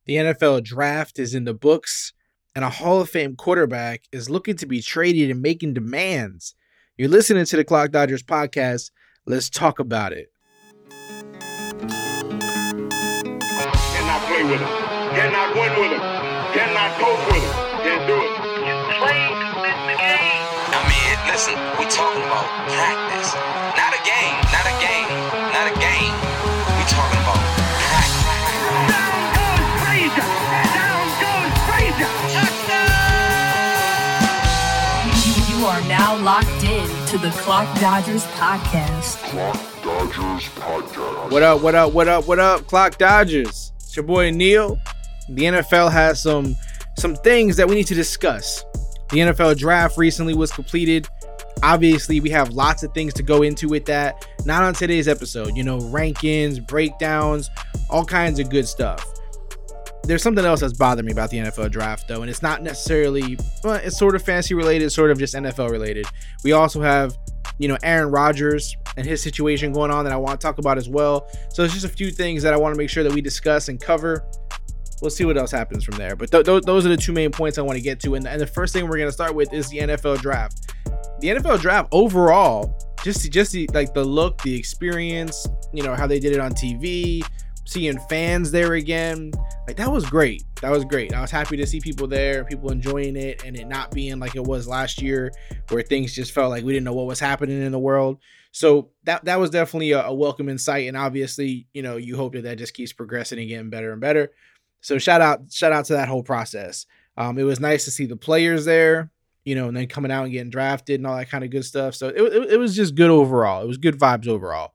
The NFL draft is in the books, and a Hall of Fame quarterback is looking to be traded and making demands. You're listening to the Clock Dodgers podcast. Let's talk about it. Cannot play with him. Cannot win with him. Cannot coach with him. Can't do it. You play to win the game. I mean, listen, we talking about practice. Not a game. Not a game. Not a game. We talking about practice. Down goes Frazier. Down goes Frazier. Touchdown! You are now locked in to the Clock Dodgers podcast. Clock Dodgers podcast. What up, Clock Dodgers? It's your boy Neil. The NFL has some things that we need to discuss. The NFL draft recently was completed. Obviously, we have lots of things to go into with that. Not on today's episode. Rankings, breakdowns, all kinds of good stuff. There's something else that's bothering me about the NFL draft, though, and it's not necessarily, it's sort of fantasy related, sort of just NFL related. We also have, Aaron Rodgers and his situation going on that I want to talk about as well. So it's just a few things that I want to make sure that we discuss and cover. We'll see what else happens from there. But those are the two main points I want to get to. And the first thing we're going to start with is the NFL draft. The NFL draft overall, just the look, the experience, how they did it on TV, seeing fans there again, that was great. That was great. I was happy to see people there, people enjoying it, and it not being like it was last year where things just felt like we didn't know what was happening in the world. So that was definitely a welcome insight. And obviously, you hope that just keeps progressing and getting better and better. So shout out to that whole process. It was nice to see the players there, and then coming out and getting drafted and all that kind of good stuff. So it was just good overall. It was good vibes overall.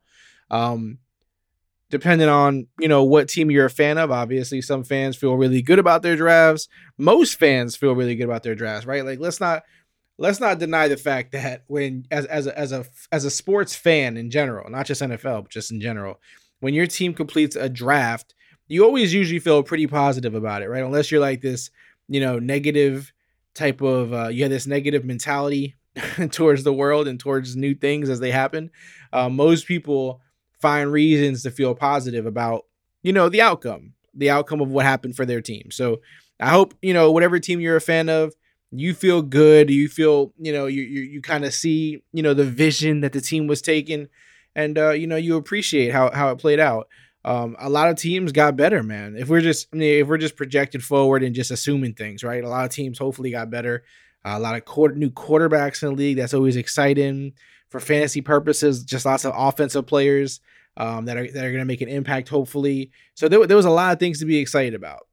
Depending on, what team you're a fan of, obviously some fans feel really good about their drafts. Most fans feel really good about their drafts, right? Let's not deny the fact that when as a sports fan in general, not just NFL, but just in general, when your team completes a draft, you always usually feel pretty positive about it, right? Unless you're like this, negative type of, you have this negative mentality towards the world and towards new things as they happen. Most people find reasons to feel positive about, the outcome of what happened for their team. So I hope, whatever team you're a fan of, you feel good. You feel, you kind of see, the vision that the team was taking, and, you appreciate how it played out. A lot of teams got better, man. If we're just projected forward and just assuming things, right? A lot of teams hopefully got better. A lot of new quarterbacks in the league. That's always exciting for fantasy purposes. Just lots of offensive players that are going to make an impact, hopefully. So there was a lot of things to be excited about.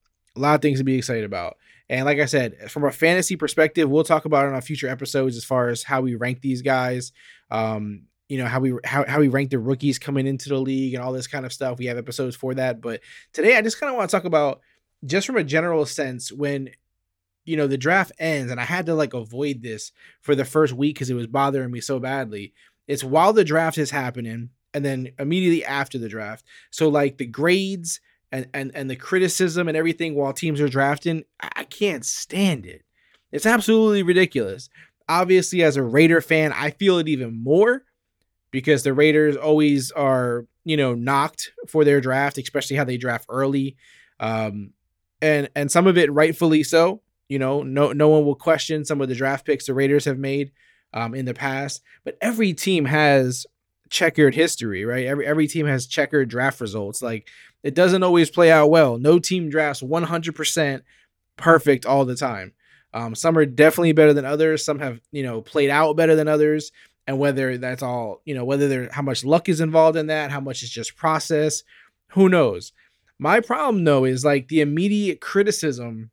And like I said, from a fantasy perspective, we'll talk about it on our future episodes as far as how we rank these guys. How we rank the rookies coming into the league and all this kind of stuff. We have episodes for that. But today I just kind of want to talk about, just from a general sense, when, the draft ends, and I had to avoid this for the first week because it was bothering me so badly. It's while the draft is happening and then immediately after the draft. So the grades and the criticism and everything while teams are drafting, I can't stand it. It's absolutely ridiculous. Obviously, as a Raider fan, I feel it even more, because the Raiders always are, knocked for their draft, especially how they draft early. And some of it rightfully so. No one will question some of the draft picks the Raiders have made in the past. But every team has checkered history, right? Every team has checkered draft results. It doesn't always play out well. No team drafts 100% perfect all the time. Some are definitely better than others. Some have, played out better than others. And whether that's all, how much luck is involved in that, how much is just process, who knows? My problem, though, is the immediate criticism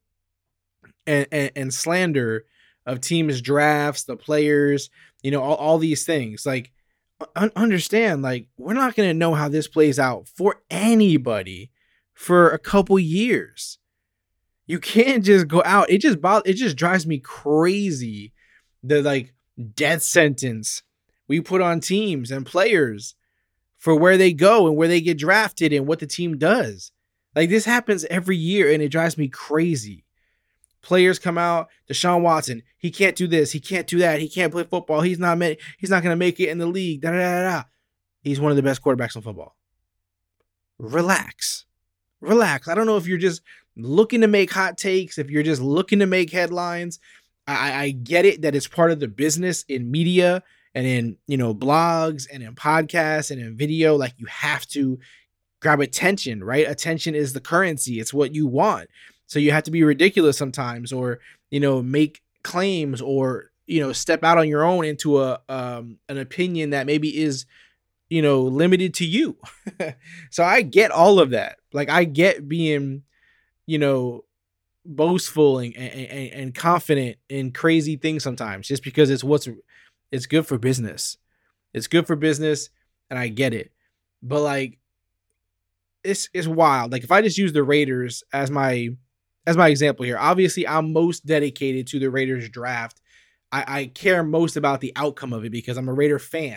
and slander of teams' drafts, the players, all these things. Understand, we're not going to know how this plays out for anybody for a couple years. You can't just go out. It just drives me crazy. The death sentence we put on teams and players for where they go and where they get drafted and what the team does. This happens every year, and it drives me crazy. Players come out, Deshaun Watson, he can't do this, he can't do that, he can't play football, he's not going to make it in the league. He's one of the best quarterbacks in football. Relax. relax. I don't know if you're just looking to make hot takes, if you're just looking to make headlines. I get it that it's part of the business in media and in, blogs and in podcasts and in video. Like, you have to grab attention, right? Attention is the currency. It's what you want. So you have to be ridiculous sometimes, or, make claims, or, step out on your own into an opinion that maybe is, limited to you. So I get all of that. Like, I get being, boastful and confident in crazy things sometimes, just because it's good for business. It's good for business, and I get it. But like, it's wild. Like, if I just use the Raiders as my example here, obviously I'm most dedicated to the Raiders draft. I care most about the outcome of it because I'm a Raider fan.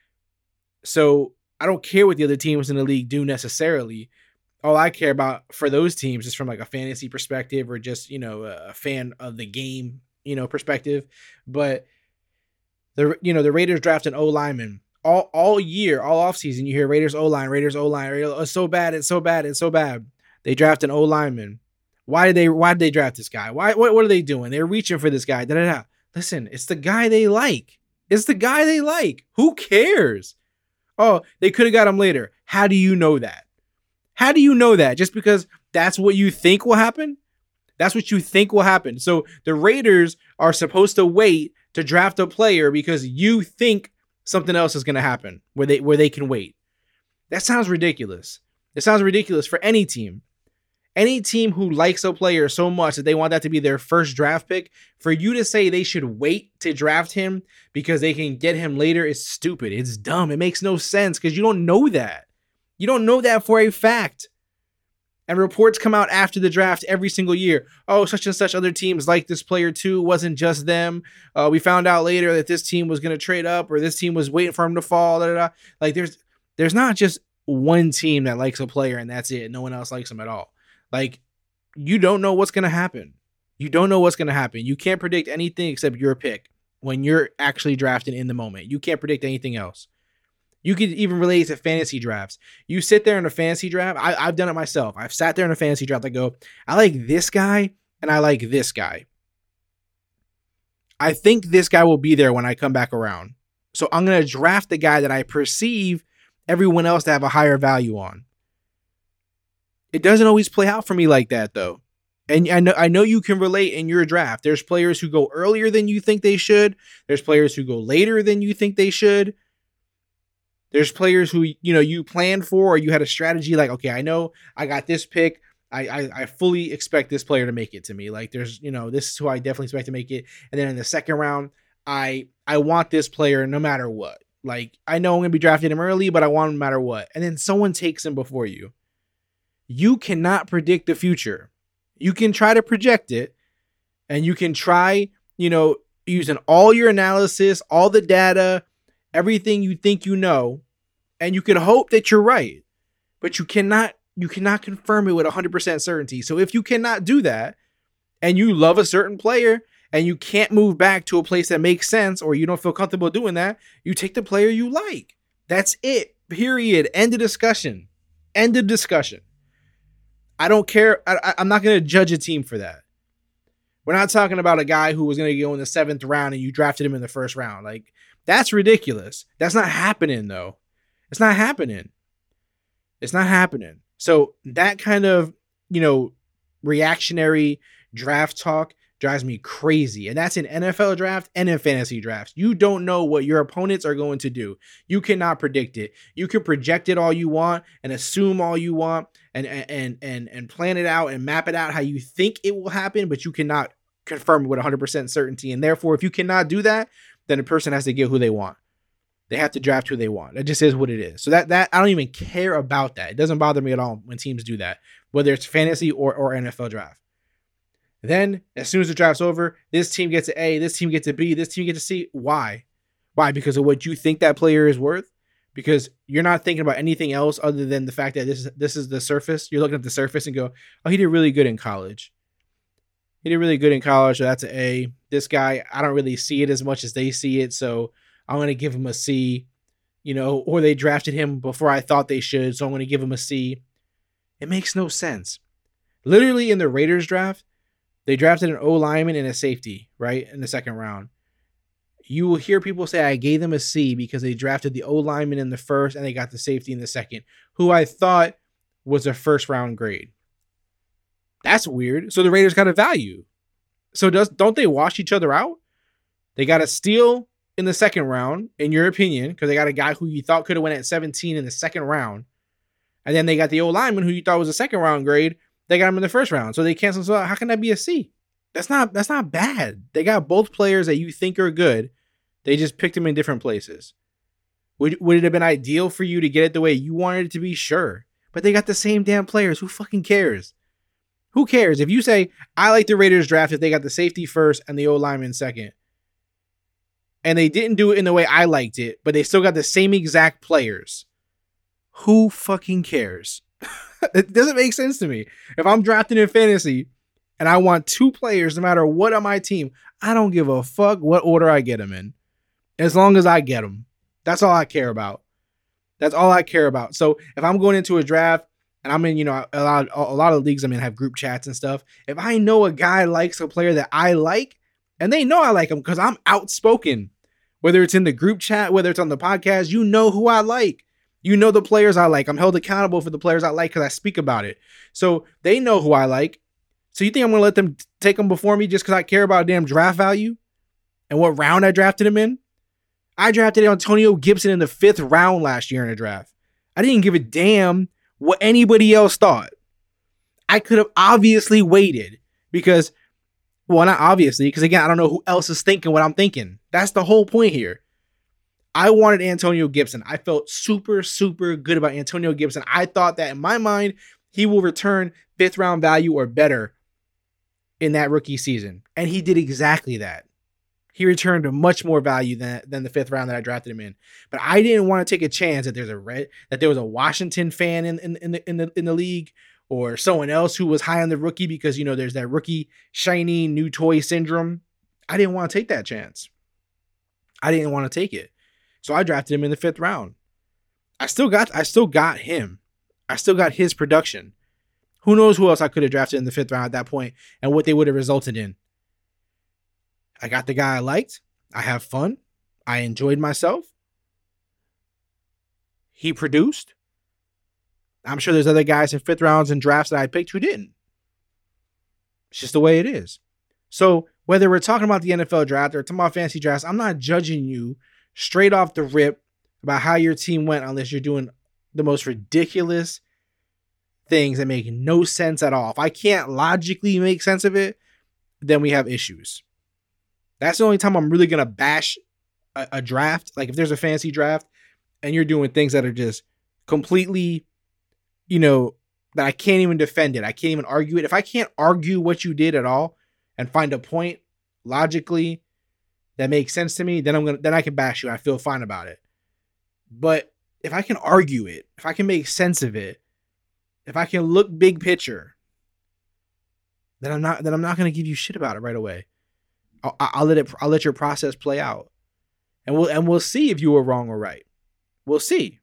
So I don't care what the other teams in the league do necessarily. All I care about for those teams is from like a fantasy perspective, or just, a fan of the game, perspective. But the Raiders draft an O lineman all year, all offseason. You hear Raiders O-line. It's so bad. It's so bad. It's so bad. They draft an O lineman. Why did they draft this guy? What are they doing? They're reaching for this guy. Da-da-da. Listen, it's the guy they like. It's the guy they like. Who cares? Oh, they could have got him later. How do you know that? How do you know that? Just because that's what you think will happen? That's what you think will happen. So the Raiders are supposed to wait to draft a player because you think something else is going to happen where they can wait. That sounds ridiculous. It sounds ridiculous for any team. Any team who likes a player so much that they want that to be their first draft pick, for you to say they should wait to draft him because they can get him later is stupid. It's dumb. It makes no sense because you don't know that. You don't know that for a fact. And reports come out after the draft every single year. Oh, such and such other teams like this player too. It wasn't just them. We found out later that this team was going to trade up, or this team was waiting for him to fall. Da, da, da. Like, there's not just one team that likes a player and that's it. No one else likes him at all. Like, you don't know what's going to happen. You don't know what's going to happen. You can't predict anything except your pick when you're actually drafting in the moment. You can't predict anything else. You could even relate to fantasy drafts. You sit there in a fantasy draft. I've done it myself. I've sat there in a fantasy draft. I go, I like this guy and I like this guy. I think this guy will be there when I come back around. So I'm going to draft the guy that I perceive everyone else to have a higher value on. It doesn't always play out for me like that, though. And I know you can relate in your draft. There's players who go earlier than you think they should. There's players who go later than you think they should. There's players who, you planned for, or you had a strategy like, okay, I know I got this pick. I fully expect this player to make it to me. Like, there's, this is who I definitely expect to make it. And then in the second round, I want this player no matter what. Like, I know I'm going to be drafting him early, but I want him no matter what. And then someone takes him before you. You cannot predict the future. You can try to project it, and you can try, using all your analysis, all the data, everything you think you know, and you can hope that you're right, but you cannot confirm it with 100% certainty. So if you cannot do that, and you love a certain player, and you can't move back to a place that makes sense, or you don't feel comfortable doing that, you take the player you like. That's it. Period. End of discussion. End of discussion. I don't care. I'm not going to judge a team for that. We're not talking about a guy who was going to go in the 7th round and you drafted him in the 1st round. Like, that's ridiculous. That's not happening, though. It's not happening. It's not happening. So that kind of, reactionary draft talk drives me crazy. And that's in NFL draft and in fantasy drafts. You don't know what your opponents are going to do. You cannot predict it. You can project it all you want and assume all you want and plan it out and map it out how you think it will happen, but you cannot confirm it with 100% certainty. And therefore, if you cannot do that, then a person has to get who they want. They have to draft who they want. That just is what it is. So that I don't even care about that. It doesn't bother me at all when teams do that, whether it's fantasy or NFL draft. Then, as soon as the draft's over, this team gets an A, this team gets a B, this team gets a C. Why? Why? Because of what you think that player is worth? Because you're not thinking about anything else other than the fact that this is the surface. You're looking at the surface and go, oh, he did really good in college. He did really good in college, so that's an A. This guy, I don't really see it as much as they see it, so I'm going to give him a C. Or they drafted him before I thought they should, so I'm going to give him a C. It makes no sense. Literally in the Raiders draft, they drafted an O lineman and a safety, right? In the second round. You will hear people say, I gave them a C because they drafted the O lineman in the first and they got the safety in the second, who I thought was a first round grade. That's weird. So the Raiders got a value. So don't they wash each other out? They got a steal in the second round, in your opinion, because they got a guy who you thought could have went at 17 in the second round. And then they got the O lineman who you thought was a second round grade. They got him in the first round. So they canceled. So how can that be a C? That's not bad. They got both players that you think are good. They just picked them in different places. Would it have been ideal for you to get it the way you wanted it to be? Sure. But they got the same damn players. Who fucking cares? Who cares? If you say, I like the Raiders draft if they got the safety first and the O lineman second, and they didn't do it in the way I liked it, but they still got the same exact players, who fucking cares? It doesn't make sense to me. If I'm drafting in fantasy and I want two players no matter what on my team, I don't give a fuck what order I get them in. As long as I get them. That's all I care about. That's all I care about. So if I'm going into a draft and I'm in, a lot of leagues I'm in have group chats and stuff. If I know a guy likes a player that I like, and they know I like him because I'm outspoken, whether it's in the group chat, whether it's on the podcast, you know who I like. You know the players I like. I'm held accountable for the players I like because I speak about it. So they know who I like. So you think I'm going to let them take them before me just because I care about damn draft value and what round I drafted him in? I drafted Antonio Gibson in the 5th round last year in a draft. I didn't give a damn what anybody else thought. I could have obviously waited because, well, not obviously, because again, I don't know who else is thinking what I'm thinking. That's the whole point here. I wanted Antonio Gibson. I felt super, super good about Antonio Gibson. I thought that in my mind, he will return 5th round value or better in that rookie season. And he did exactly that. He returned a much more value than the 5th round that I drafted him in. But I didn't want to take a chance that there was a Washington fan in the league or someone else who was high on the rookie because there's that rookie shiny new toy syndrome. I didn't want to take that chance. I didn't want to take it. So I drafted him in the 5th round. I still got him. I still got his production. Who knows who else I could have drafted in the 5th round at that point and what they would have resulted in. I got the guy I liked. I have fun. I enjoyed myself. He produced. I'm sure there's other guys in 5th rounds and drafts that I picked who didn't. It's just the way it is. So whether we're talking about the NFL draft or talking about fantasy drafts, I'm not judging you straight off the rip about how your team went unless you're doing the most ridiculous things that make no sense at all. If I can't logically make sense of it, then we have issues. That's the only time I'm really going to bash a draft. Like if there's a fantasy draft and you're doing things that are just completely, that I can't even defend it. I can't even argue it. If I can't argue what you did at all and find a point logically that makes sense to me, then I can bash you. I feel fine about it. But if I can argue it, if I can make sense of it, if I can look big picture, then I'm not going to give you shit about it right away. I'll let your process play out, and we'll see if you were wrong or right. We'll see.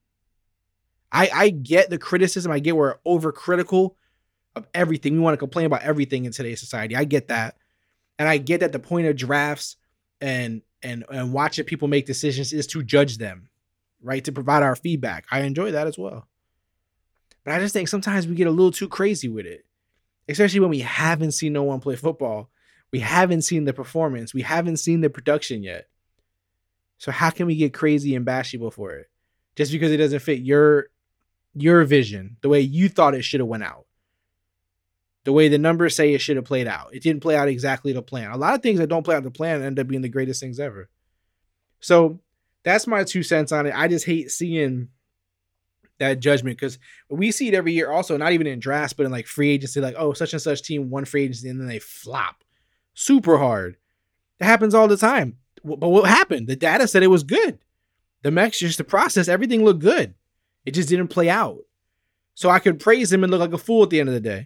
I get the criticism. I get we're overcritical of everything. We want to complain about everything in today's society. I get that, and I get that the point of drafts and watching people make decisions is to judge them, right? To provide our feedback. I enjoy that as well, but I just think sometimes we get a little too crazy with it, especially when we haven't seen no one play football. We haven't seen the performance. We haven't seen the production yet. So how can we get crazy and bashful for it? Just because it doesn't fit your vision, the way you thought it should have went out. The way the numbers say it should have played out. It didn't play out exactly the plan. A lot of things that don't play out the plan end up being the greatest things ever. So that's my 2 cents on it. I just hate seeing that judgment because we see it every year also, not even in drafts, but in like free agency, like, oh, such and such team won free agency and then they flop super hard. It happens all the time. But what happened? The data said it was good. The metrics, the process, everything looked good. It just didn't play out. So I could praise him and look like a fool at the end of the day.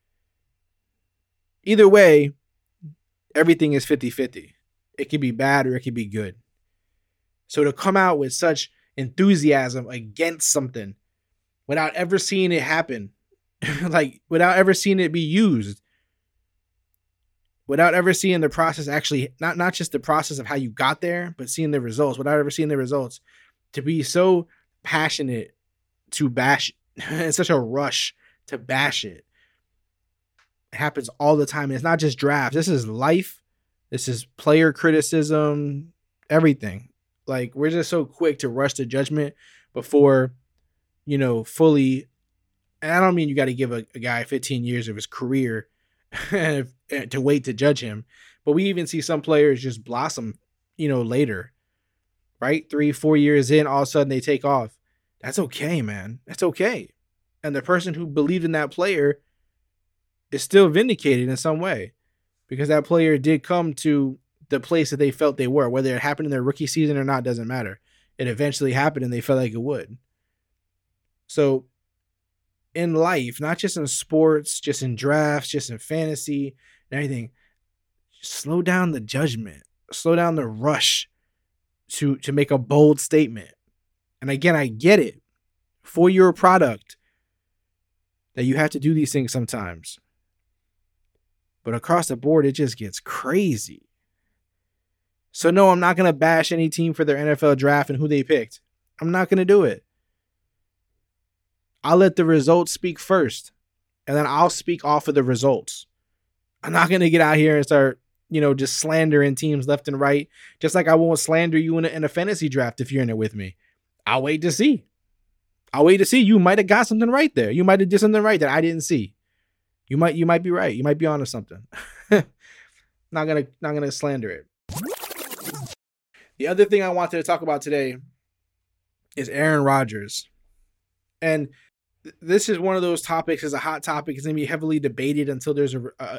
Either way, everything is 50-50. It could be bad or it could be good. So to come out with such enthusiasm against something without ever seeing it happen like without ever seeing it be used, without ever seeing the process actually, not just the process of how you got there, but seeing the results, without ever seeing the results, to be so passionate to bash in such a rush to bash it. It happens all the time. And it's not just drafts. This is life. This is player criticism, everything. Like, we're just so quick to rush to judgment before, fully. And I don't mean you got to give a guy 15 years of his career to wait to judge him. But we even see some players just blossom, later, right? 3-4 years in, all of a sudden they take off. That's okay, man. That's okay. And the person who believed in that player is still vindicated in some way, because that player did come to the place that they felt they were. Whether it happened in their rookie season or not doesn't matter. It eventually happened and they felt like it would. So in life, not just in sports, just in drafts, just in fantasy and everything, slow down the judgment, slow down the rush to make a bold statement. And again, I get it. For your product, that you have to do these things sometimes. But across the board, it just gets crazy. So no, I'm not going to bash any team for their NFL draft and who they picked. I'm not going to do it. I'll let the results speak first, and then I'll speak off of the results. I'm not going to get out here and start, just slandering teams left and right, just like I won't slander you in a fantasy draft if you're in it with me. I'll wait to see. You might have got something right there. You might have did something right that I didn't see. You might be right. You might be onto something. Not gonna slander it. The other thing I wanted to talk about today is Aaron Rodgers. And this is one of those topics, is a hot topic. It's going to be heavily debated until there's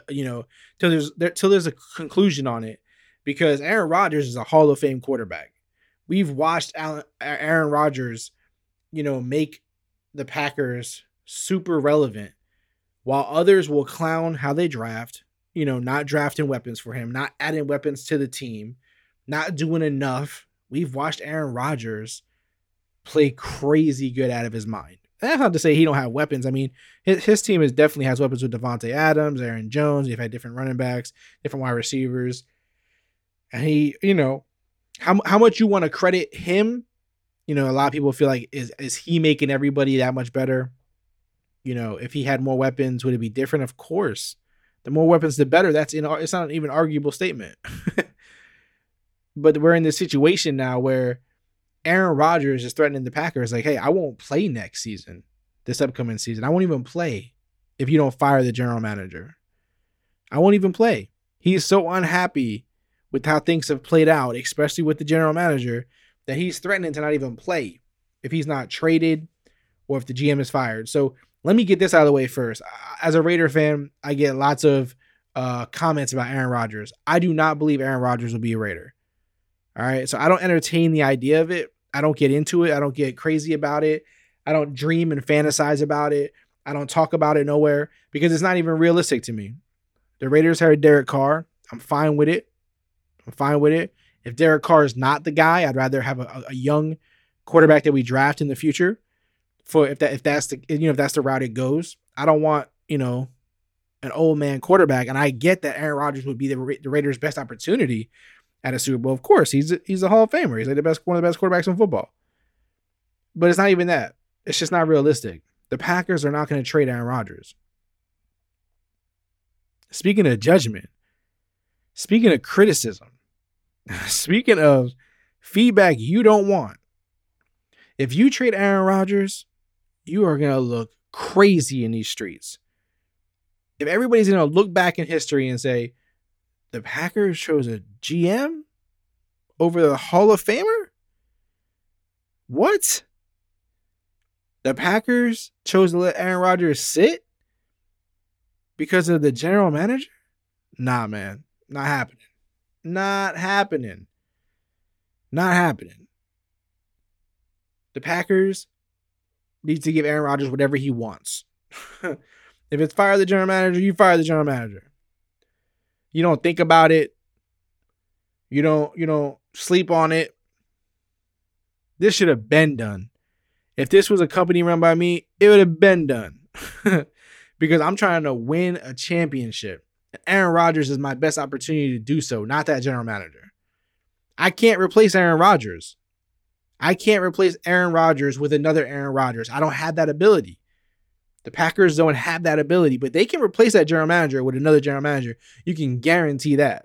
till there's a conclusion on it, because Aaron Rodgers is a Hall of Fame quarterback. We've watched Aaron Rodgers, make the Packers super relevant, while others will clown how they draft, not drafting weapons for him, not adding weapons to the team, not doing enough. We've watched Aaron Rodgers play crazy good out of his mind. And that's not to say he don't have weapons. I mean, his team definitely has weapons with Devontae Adams, Aaron Jones. They've had different running backs, different wide receivers. And he, how much you want to credit him, a lot of people feel like, is he making everybody that much better? If he had more weapons, would it be different? Of course. The more weapons, the better. It's not even an arguable statement. But we're in this situation now where Aaron Rodgers is threatening the Packers, like, hey, I won't play next season, this upcoming season. I won't even play if you don't fire the general manager. I won't even play. He's so unhappy with how things have played out, especially with the general manager, that he's threatening to not even play if he's not traded or if the GM is fired. So let me get this out of the way first. As a Raider fan, I get lots of comments about Aaron Rodgers. I do not believe Aaron Rodgers will be a Raider. All right. So I don't entertain the idea of it. I don't get into it. I don't get crazy about it. I don't dream and fantasize about it. I don't talk about it nowhere, because it's not even realistic to me. The Raiders hired Derek Carr. I'm fine with it. If Derek Carr is not the guy, I'd rather have a young quarterback that we draft in the future. If that's the route it goes. I don't want, an old man quarterback. And I get that Aaron Rodgers would be the Raiders' best opportunity at a Super Bowl. Of course, he's a Hall of Famer. He's like one of the best quarterbacks in football. But it's not even that. It's just not realistic. The Packers are not going to trade Aaron Rodgers. Speaking of judgment, speaking of criticism, speaking of feedback you don't want, if you trade Aaron Rodgers, you are going to look crazy in these streets. If everybody's going to look back in history and say, the Packers chose a GM over the Hall of Famer? What? The Packers chose to let Aaron Rodgers sit because of the general manager? Nah, man. Not happening. Not happening. Not happening. The Packers need to give Aaron Rodgers whatever he wants. If it's fire the general manager, you fire the general manager. You don't think about it. You don't sleep on it. This should have been done. If this was a company run by me, it would have been done. because I'm trying to win a championship. Aaron Rodgers is my best opportunity to do so, not that general manager. I can't replace Aaron Rodgers. I can't replace Aaron Rodgers with another Aaron Rodgers. I don't have that ability. The Packers don't have that ability, but they can replace that general manager with another general manager. You can guarantee that.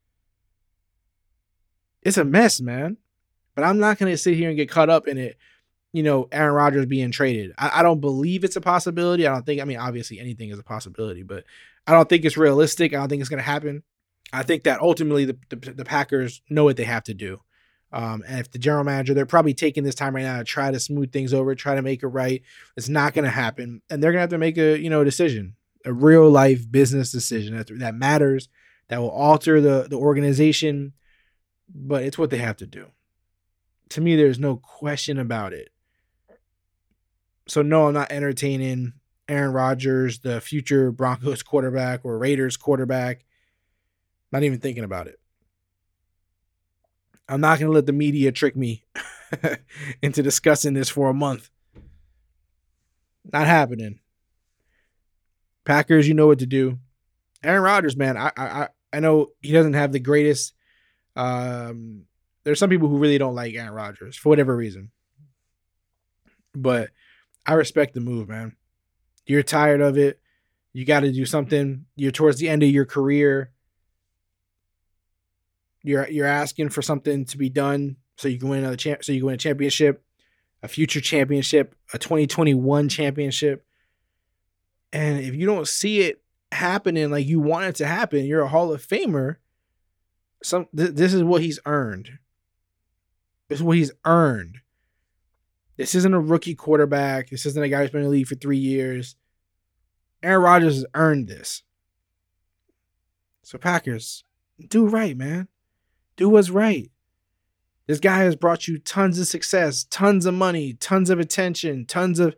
It's a mess, man. But I'm not going to sit here and get caught up in it, Aaron Rodgers being traded. I don't believe it's a possibility. Obviously anything is a possibility, but I don't think it's realistic. I don't think it's going to happen. I think that ultimately the Packers know what they have to do. And if the general manager, they're probably taking this time right now to try to smooth things over, try to make it right. It's not going to happen. And they're going to have to make a decision, a real life business decision that matters, that will alter the organization. But it's what they have to do. To me, there's no question about it. So no, I'm not entertaining Aaron Rodgers, the future Broncos quarterback or Raiders quarterback. Not even thinking about it. I'm not going to let the media trick me into discussing this for a month. Not happening. Packers, you know what to do. Aaron Rodgers, man, I know he doesn't have the greatest. There's some people who really don't like Aaron Rodgers for whatever reason. But I respect the move, man. You're tired of it. You got to do something. You're towards the end of your career. You're asking for something to be done so you can win another so you can win a championship, a future championship, a 2021 championship. And if you don't see it happening like you want it to happen, you're a Hall of Famer. This is what he's earned. This is what he's earned. This isn't a rookie quarterback. This isn't a guy who's been in the league for 3 years. Aaron Rodgers has earned this. So Packers, do right, man. Do what's right. This guy has brought you tons of success, tons of money, tons of attention, tons of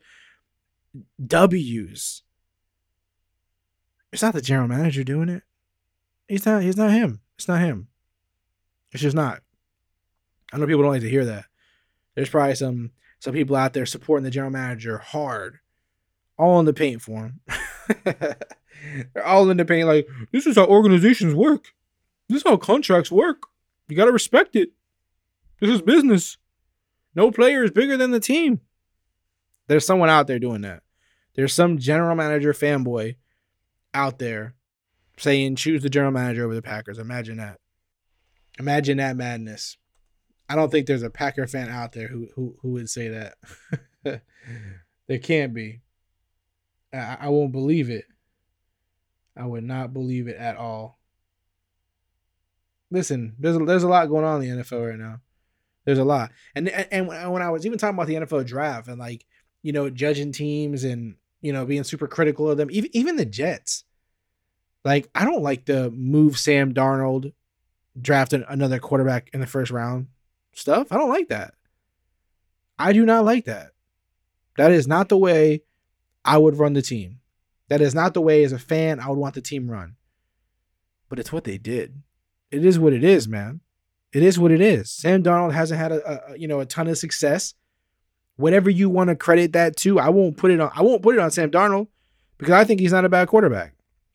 W's. It's not the general manager doing it. He's not him. It's not him. It's just not. I know people don't like to hear that. There's probably some people out there supporting the general manager hard. All in the paint for him. They're all in the paint like, this is how organizations work. This is how contracts work. You got to respect it. This is business. No player is bigger than the team. There's someone out there doing that. There's some general manager fanboy out there saying choose the general manager over the Packers. Imagine that. Imagine that madness. I don't think there's a Packer fan out there who would say that. There can't be. I won't believe it. I would not believe it at all. Listen, there's a lot going on in the NFL right now. There's a lot. And when I was even talking about the NFL draft and judging teams and, being super critical of them, even the Jets, I don't like the move Sam Darnold, drafting another quarterback in the first round stuff. I don't like that. I do not like that. That is not the way I would run the team. That is not the way as a fan I would want the team run. But it's what they did. It is what it is, man. It is what it is. Sam Darnold hasn't had a ton of success. Whatever you want to credit that to, I won't put it on Sam Darnold because I think he's not a bad quarterback.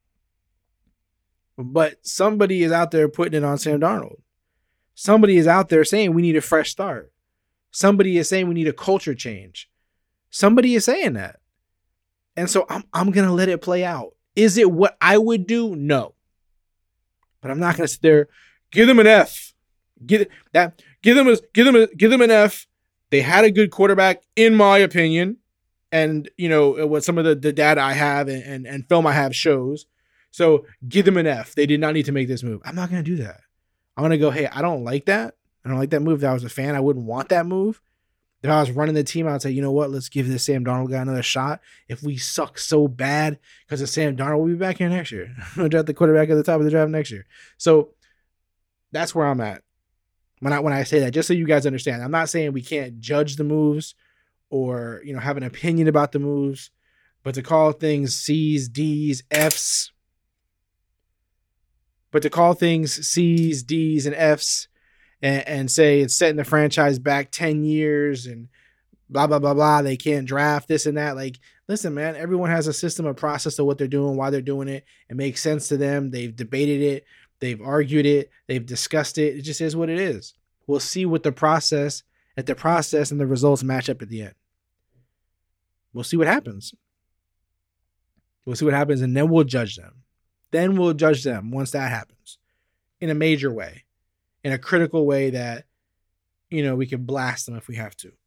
But somebody is out there putting it on Sam Darnold. Somebody is out there saying we need a fresh start. Somebody is saying we need a culture change. Somebody is saying that. And so I'm going to let it play out. Is it what I would do? No. But I'm not going to sit there, give them an F. Give them an F. They had a good quarterback, in my opinion. And, what some of the data I have and film I have shows. So give them an F. They did not need to make this move. I'm not going to do that. I'm going to go, hey, I don't like that. I don't like that move. If I was a fan, I wouldn't want that move. If I was running the team, I would say, you know what? Let's give this Sam Darnold guy another shot. If we suck so bad because of Sam Darnold, we'll be back here next year. We'll draft the quarterback at the top of the draft next year. So that's where I'm at. When I say that, just so you guys understand, I'm not saying we can't judge the moves or, have an opinion about the moves, but to call things C's, D's, F's, and say it's setting the franchise back 10 years and blah, blah, blah, blah. They can't draft this and that. Like, listen, man, everyone has a system, a process of what they're doing, why they're doing it. It makes sense to them. They've debated it. They've argued it. They've discussed it. It just is what it is. We'll see what the process and the results match up at the end. We'll see what happens. We'll see what happens, and then we'll judge them. Then we'll judge them once that happens in a major way, in a critical way that, you know, we can blast them if we have to.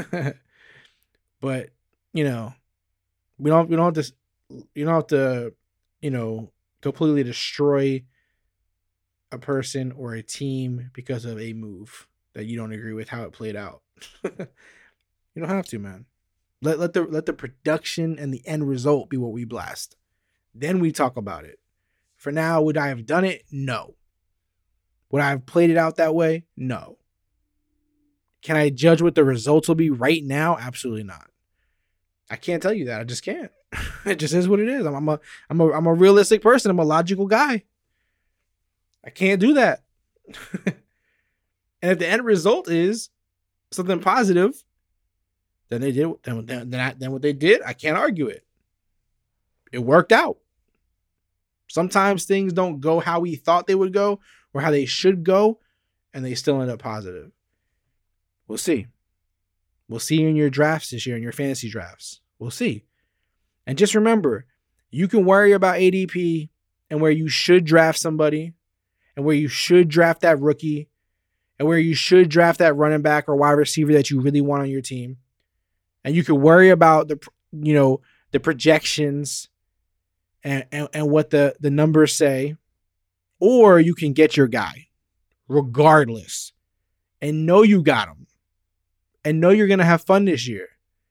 But, you know, you don't have to, you know, completely destroy a person or a team because of a move that you don't agree with how it played out. You don't have to, man. Let the production and the end result be what we blast. Then we talk about it. For now, would I have done it? No. Would I have played it out that way? No. Can I judge what the results will be right now? Absolutely not. I can't tell you that. I just can't. It just is what it is. I'm a realistic person. I'm a logical guy. I can't do that. And if the end result is something positive, then they did. Then what they did, I can't argue it. It worked out. Sometimes things don't go how we thought they would go or how they should go, and they still end up positive. We'll see. We'll see in your drafts this year, in your fantasy drafts. We'll see. And just remember, you can worry about ADP and where you should draft somebody and where you should draft that rookie and where you should draft that running back or wide receiver that you really want on your team. And you can worry about the projections and what the numbers say, or you can get your guy regardless and know you got him and know you're going to have fun this year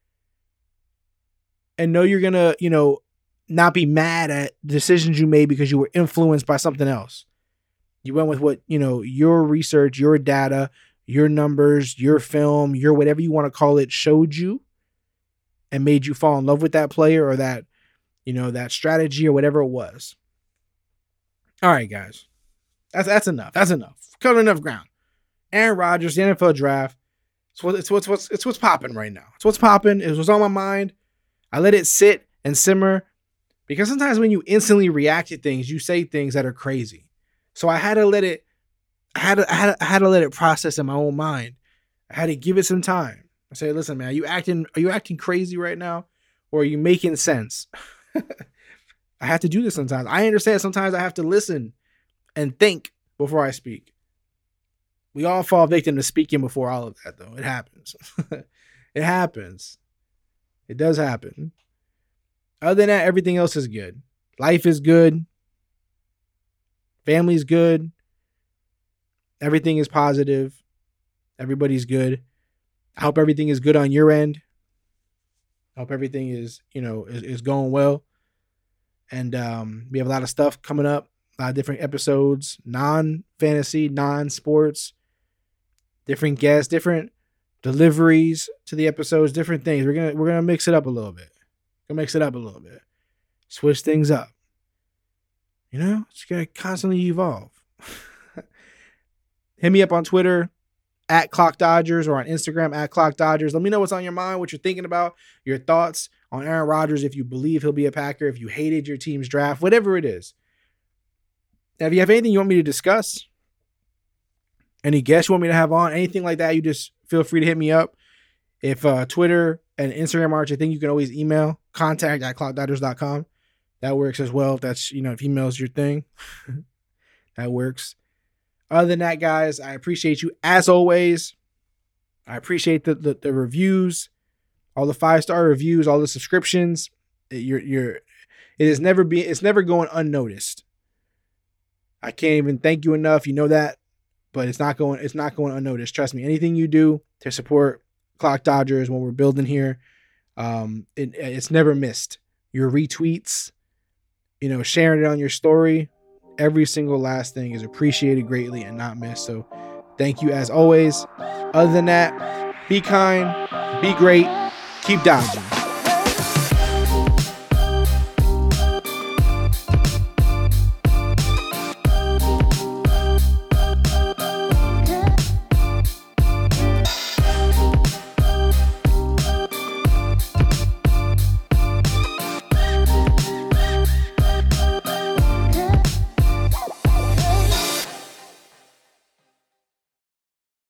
and know you're going to, not be mad at decisions you made because you were influenced by something else. You went with what, your research, your data, your numbers, your film, your whatever you want to call it showed you and made you fall in love with that player or that, that strategy or whatever it was. All right, guys. That's enough. That's enough. Covered enough ground. Aaron Rodgers, the NFL draft. It's what's popping right now. It's what's popping. It was on my mind. I let it sit and simmer because sometimes when you instantly react to things, you say things that are crazy. So I had to let it. I had to let it process in my own mind. I had to give it some time. I say, listen, man, are you acting crazy right now, or are you making sense? I have to do this sometimes. I understand sometimes I have to listen and think before I speak. We all fall victim to speaking before all of that, though. It happens. It happens. It does happen. Other than that, everything else is good. Life is good. Family's good. Everything is positive. Everybody's good. I hope everything is good on your end. I hope everything is going well. And we have a lot of stuff coming up, a lot of different episodes, non-fantasy, non-sports, different guests, different deliveries to the episodes, different things. We're gonna mix it up a little bit. Switch things up. It's gonna constantly evolve. Hit me up on Twitter @ClockDodgers or on Instagram @ClockDodgers. Let me know what's on your mind, what you're thinking about, your thoughts on Aaron Rodgers, if you believe he'll be a Packer, if you hated your team's draft, whatever it is. Now, if you have anything you want me to discuss, any guests you want me to have on, anything like that, you just feel free to hit me up. If Twitter and Instagram are your thing, you can always email contact@clockdodgers.com. That works as well. That's, if email's your thing, that works. Other than that, guys, I appreciate you as always. I appreciate the reviews, all the 5-star reviews, all the subscriptions. It's never going unnoticed. I can't even thank you enough. You know that, but it's not going unnoticed. Trust me. Anything you do to support Clock Dodgers when we're building here, it's never missed. Your retweets, sharing it on your story. Every single last thing is appreciated greatly and not missed. So thank you as always. Other than that, be kind, be great, keep dodging.